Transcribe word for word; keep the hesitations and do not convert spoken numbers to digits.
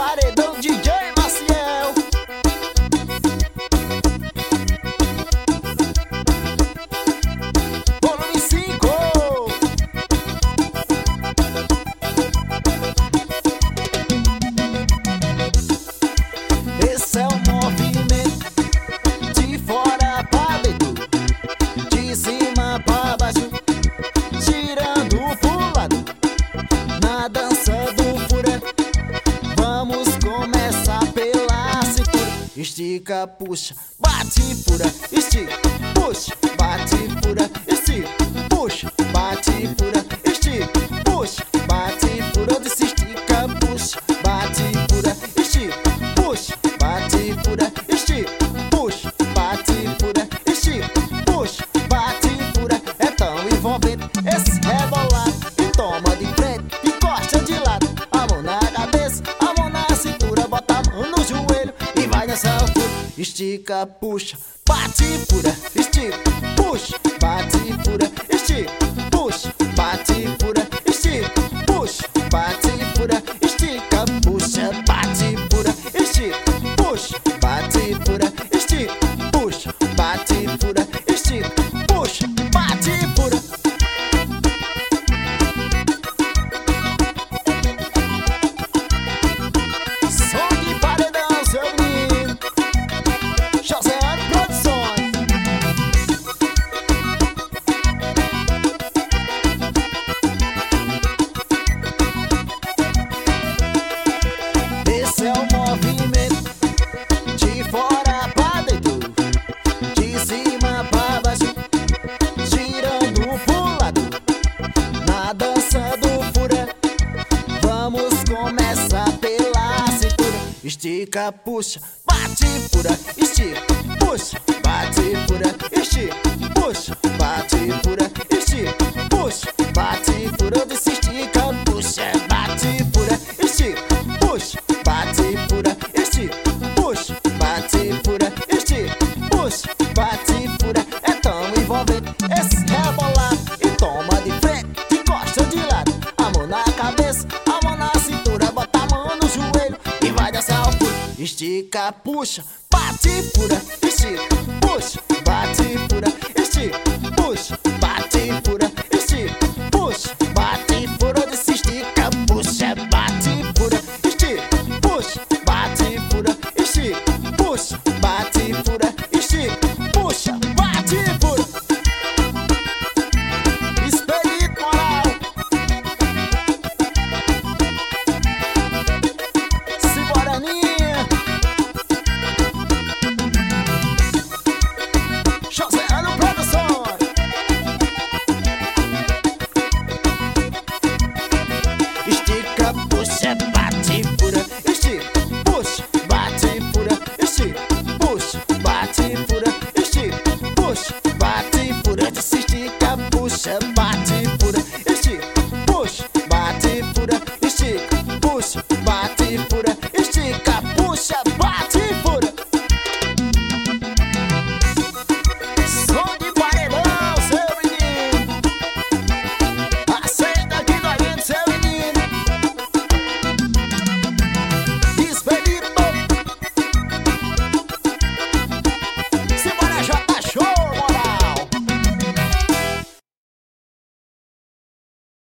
Paredão D J Maciel. Volume cinco. Esse é o movimento de fora pra dentro, de cima pra baixo, girando pro lado, na dança do furé. Vamos começar pela cintura. Estica, puxa, bate, fura. Estica, puxa, bate, fura. Estica, puxa, bate, fura. Estica, puxa, bate, fura. Eu disse estica, puxa, bate, fura. Estica, puxa, bate, fura. Estica, puxa, bate, fura. Estica, puxa, bate, fura. É tão envolvente esse rebolar. E toma de frente, encosta de lado. A mão na cabeça, a mão na cintura. Bota a mão no joelho e vai nessa altura. Estica, puxa, bate, fura. Estica, puxa, bate, fura. Estica, puxa, bate, fura. Estica, puxa, bate, fura. Estica, puxa, bate, fura. Estica, puxa, bate, fura. Estica, puxa, bate, fura. Estica, puxa, bate, fura. Som de paredão, seu menino José Produções. Esse é o movimento de fora pra dentro, de cima pra baixo, girando pro lado, na dança do furé. Vamos começar pela cintura. Estica, puxa, bate, fura. Estica, puxa, bate, fura. Estica, puxa, bate, fura. Estica, puxa, bate, fura. Eu disse estica, puxa, bate, fura. Estica, puxa, bate, fura. Estica, puxa, bate, fura. Estica, puxa, bate, fura. É tão envolvente esse rebolar. E toma de frente, encosta de lado. A mão na cabeça, a mão na cintura. Bota a mão no joelho e vai dançar ao furo. Estica, puxa, bate, fura. Estica, puxa, bate, fura. Estica, puxa, bate, fura. Estica, puxa, bate, fura. Eu disse estica, puxa, bate, fura. Estica, puxa, bate, fura. Estica, puxa, bate, fura. Estica, puxa, bate, fura. Espelito moral. Simboraninha. José Produções. Estica, puxa, bate, fura. Estica, puxa, bate, fura. Estica, puxa, bate, fura. Estica, puxa, bate, fura. Eu disse estica, puxa, bate,